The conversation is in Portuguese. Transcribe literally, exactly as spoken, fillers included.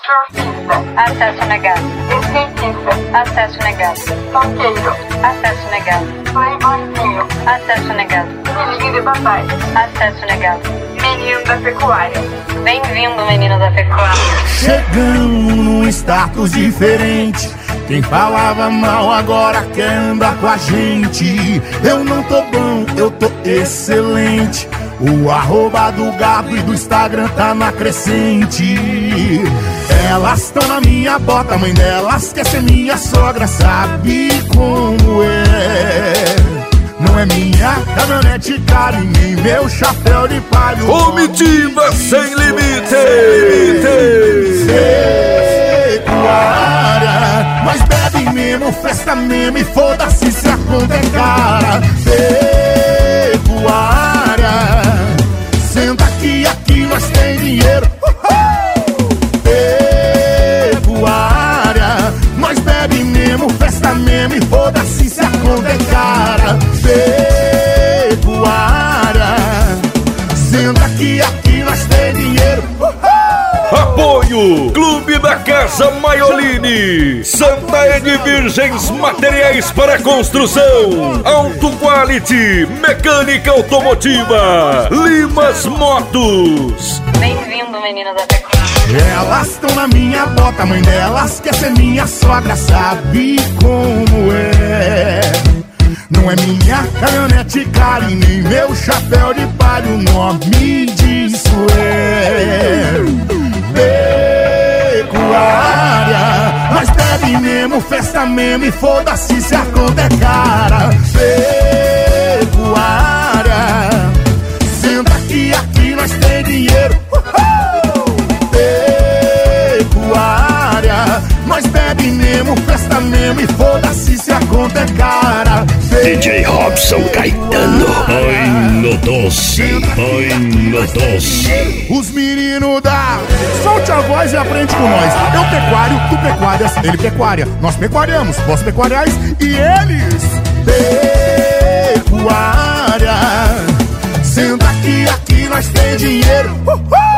Surfista. Acesso negado. Skatista. Acesso negado. Funkeiro. Acesso negado. Playboyzinho. Acesso negado. Filhinho de papai. Acesso negado. Menino da pecuária. Bem-vindo, menino da pecuária. Chegamos num status diferente. Quem falava mal agora quer andar com a gente. Eu não tô bom, eu tô excelente. O arroba do gado e do Instagram tá na crescente. Elas tão na minha bota, a mãe delas quer ser minha sogra. Sabe como é? Não é minha caminhonete cara e nem meu chapéu de palho. Comitiva sem limite. Pecuária, nós bebe mesmo, festa mesmo e foda-se se a conta é cara. Pecuária, senta aqui, aqui nós tem dinheiro. Pecuária, nós bebe mesmo, festa mesmo e foda-se se a conta é cara. Pecuária, senta aqui, aqui nós tem dinheiro. Apoio Clube da Casa Maiolini, Santa Ed Virgens Materiais para Construção, Auto Quality, Mecânica Automotiva, Limas Motos. Bem-vindo, menino da pecuária. Elas tão na minha bota, a mãe delas quer ser minha sogra. Sabe como é? Não é minha caminhonete cara e nem meu chapéu de palho. O nome disso é pecuária. Nós bebe mesmo, festa mesmo e foda-se se a conta é cara. Pecuária, senta aqui, aqui nós tem dinheiro. Pecuária, nós bebe mesmo, festa mesmo e foda-se se a conta é cara. D J Robson Caetano. Oi no doce, oi no doce. Os meninos da solte a voz e aprende com nós. Eu pecuário, tu pecuárias, ele pecuária. Nós pecuariamos, vós pecuariais e eles pecuária. Senta aqui, aqui nós tem dinheiro. Uhul!